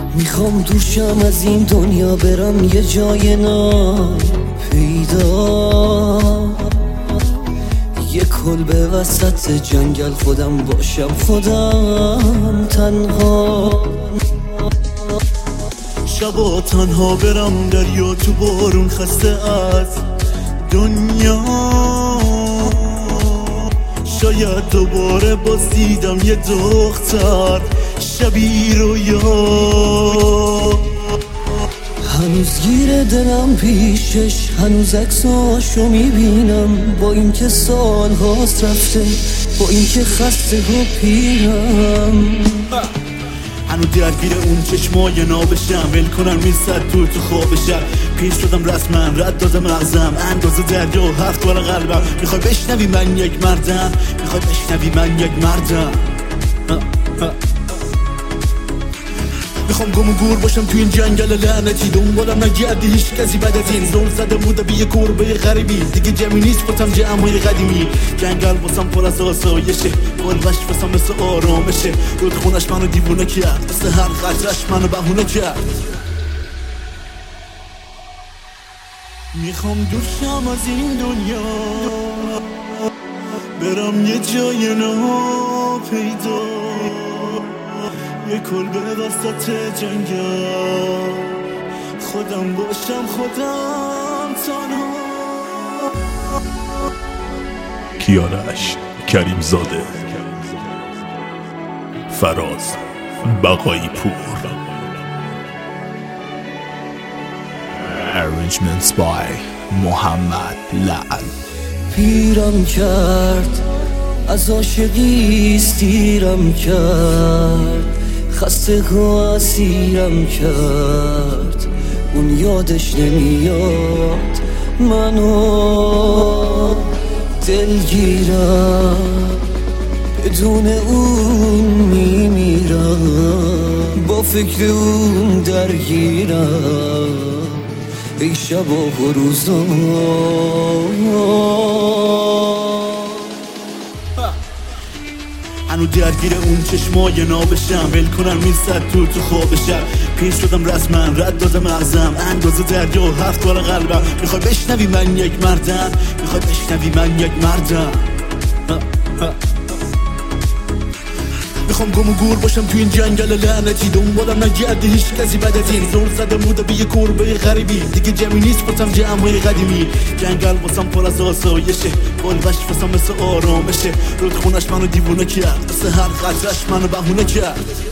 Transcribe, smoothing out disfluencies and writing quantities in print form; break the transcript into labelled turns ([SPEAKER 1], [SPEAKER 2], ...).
[SPEAKER 1] میخوام دوشم از این دنیا برم یه جای پیدا، یه کلبه وسط جنگل خودم باشم، خودم تنها.
[SPEAKER 2] شبا تنها برم دریا تو بارون، خسته از دنیا. شاید دوباره باز دیدم یه دختر شبیه رویا.
[SPEAKER 1] هنوز گیر دلم پیشش، هنوز عکساشو میبینم، با اینکه سال هاست رفته، با اینکه خسته و پیرم.
[SPEAKER 2] هنوز درگیر اون چشمای نابشم، ول کنم میزد تو خوابشم. پیر شدم رسما، رد دادم مغزم، اندازه دریا و 7 بار قلبم. میخوای بشنوی من یک مردم، میخوای بشنوی من یک مردم. میخوام گم و گور باشم تو این جنگل لعنتی، دنبالم نگردی هیچ کسی بعد از این. زول زده بوده به یه گربه غریبی، دیگه جمعی نیست باتم جمعای قدیمی. جنگل واسم پر از آسایشه، کلبش واسم مثل آرامشه. رودخونش منو دیوونه کرد، مثل هر قطرش منو بهونه کرد. میخوام دوشم از این دنیا برم یه جای پیدا، یه کلبه وسط جنگل خودم باشم، خودم تنها.
[SPEAKER 3] کیارش کریم زاده، فراز بقایی پور. Arrangements by محمد لعل.
[SPEAKER 1] پیرم کرد از عاشقی، استیرم کرد، خسته و اسیرم کرد. اون یادش نمیاد منو دلگیرم، بدون اون میمیرم، با فکر اون درگیرم ای شب و روزا.
[SPEAKER 2] هنوز درگیر اون چشمای نابشم، ول کنم میزد تو خوابشم. پیر شدم رسما، رد دادم مغزم، اندازه دریا و 7 بار قلبم. میخوای بشنوی من یک مردم، میخوای بشنوی من یک مردم. میخوام گم و گور باشم تو این جنگل لعنتی، دنبالم نگردی هیچ کسی بعد از این. زول زده بوده به یه گربه غریبی، دیگه جمعی نیست باتم جمعای قدیمی. جنگل واسم پر از آسایشه، کلبش واسم مثل آرامشه. رودخونش منو دیوونه کرد، مثل هر قطرش منو بهونه کرد.